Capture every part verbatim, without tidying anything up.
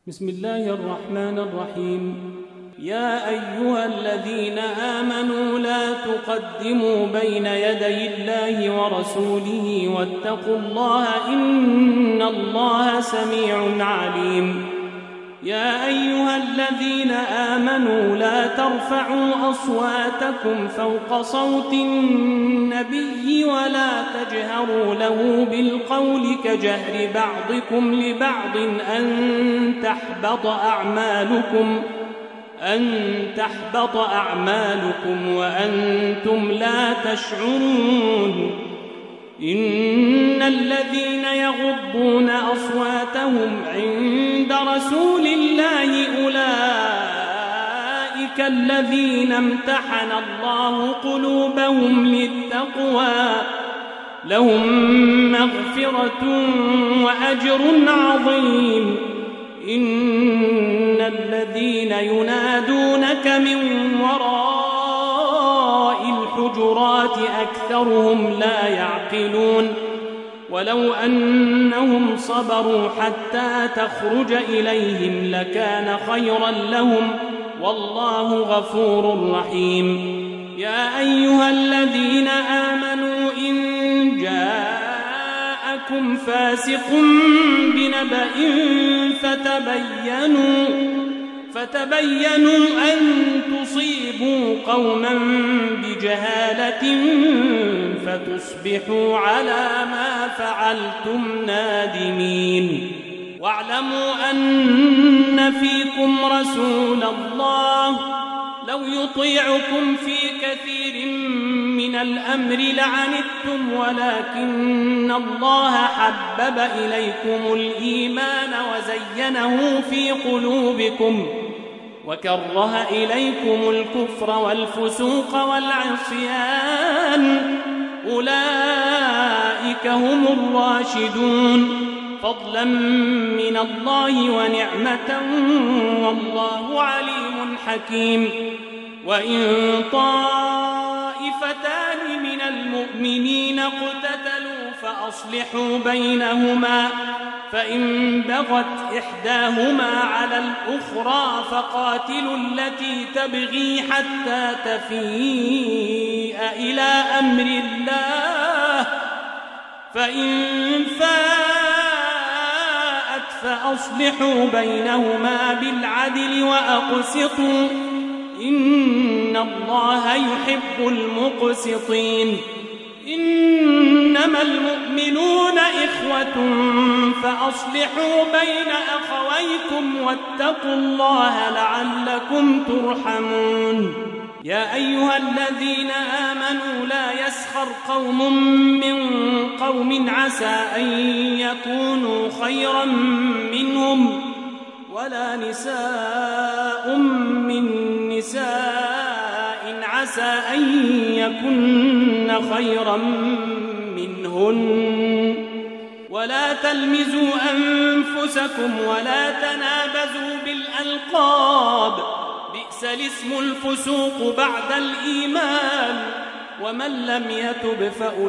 بسم الله الرحمن الرحيم. يا أيها الذين آمنوا لا تقدموا بين يدي الله ورسوله واتقوا الله إن الله سميع عليم. يا أيها الذين آمنوا لا ترفعوا أصواتكم فوق صوت النبي ولا تجهروا له بالقول كجهر بعضكم لبعض أن تحبط أعمالكم أن تحبط أعمالكم وأنتم لا تشعرون. إن الذين يغضون أصواتهم عند رسول الله أولئك الذين امتحن الله قلوبهم للتقوى لهم مغفرة وأجر عظيم. إن الذين ينادونك من وراء الحجرات أكثرهم لا يعقلون. ولو أنهم صبروا حتى تخرج إليهم لكان خيرا لهم والله غفور رحيم. يا أيها الذين آمنوا إن جاءكم فاسق بنبأ فتبينوا فتبينوا أن تصيبوا قوما بجهالة فتصبحوا على ما فعلتم نادمين. واعلموا أن فيكم رسول الله لو يطيعكم في كثير من الأمر لعنتم ولكن الله حبب إليكم الإيمان وزينه في قلوبكم وكره إليكم الكفر والفسوق والعصيان أولئك هم الراشدون فضلا من الله ونعمة والله عليم حكيم. وإن طائفتان من المؤمنين اقتتلوا فأصلحوا بينهما فإن بغت إحداهما على الأخرى فقاتلوا التي تبغي حتى تفيء إلى أمر الله فإن فاءت فأصلحوا بينهما بالعدل وأقسطوا إن الله يحب المقسطين. إنما المؤمنون إخوة فأصلحوا بين أخويكم واتقوا الله لعلكم ترحمون. يا أيها الذين آمنوا لا يسخر قوم من قوم عسى أن يكونوا خيرا منهم ولا نساء من نساء عسى أن يكن خيرا منهن ولا تلمزوا أنفسكم ولا تنابزوا بالألقاب بئس الاسم الفسوق بعد الإيمان ومن لم يتب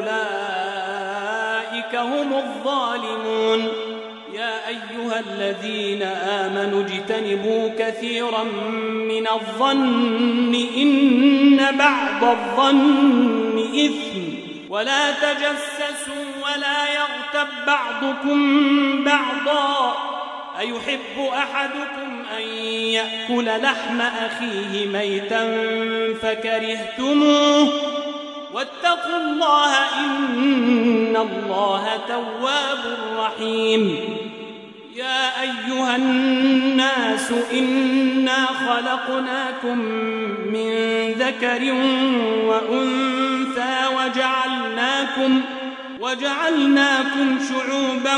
فأولئك هم الظالمون. يا أيها الذين آمنوا اجتنبوا كثيرا من الظن إن بعض الظن إثم ولا تجسسوا ولا يغتب بعضكم بعضا أيحب أحدكم أن يأكل لحم أخيه ميتا فكرهتموه واتقوا الله إن الله تواب رحيم. يا أيها الناس إنا خلقناكم من ذكر وأنثى وجعلناكم وجعلناكم شعوبا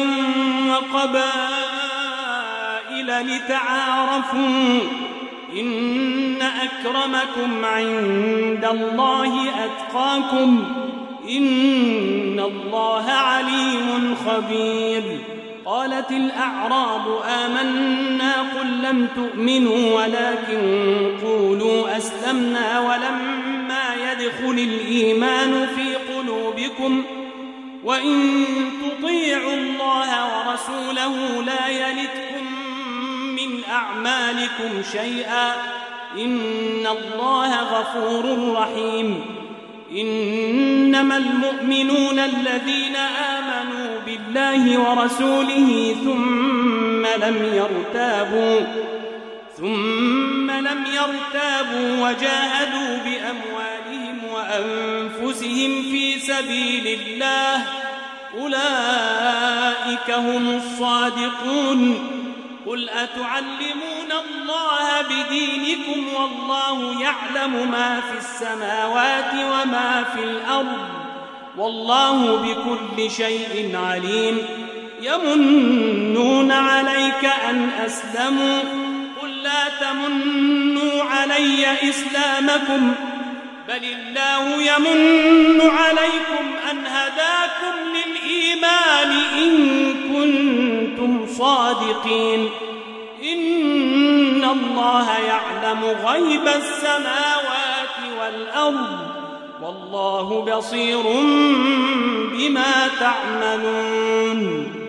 وقبائل لتعارفوا إن أكرمكم عند الله أتقاكم إن الله عليم خبير. قالت الأعراب آمنا قل لم تؤمنوا ولكن قولوا أسلمنا ولما يدخل الإيمان في قلوبكم وإن تطيعوا الله ورسوله لا يلتكم من أعمالكم شيئا إن الله غفور رحيم إنما المؤمنون الذين آمنوا بالله ورسوله ثم لم يرتابوا ثم لم يرتابوا وجاهدوا بأموالهم وأنفسهم في سبيل الله أولئك هم الصادقون قل أتعلمون الله بدينكم والله يعلم ما في السماوات وما في الأرض والله بكل شيء عليم يمنون عليك أن أسلموا قل لا تمنوا علي إسلامكم بل الله يمن عليكم أن هداكم للإيمان إن كنتم صادقين إن الله يعلم غيب السماوات والأرض والله بصير بما تعملون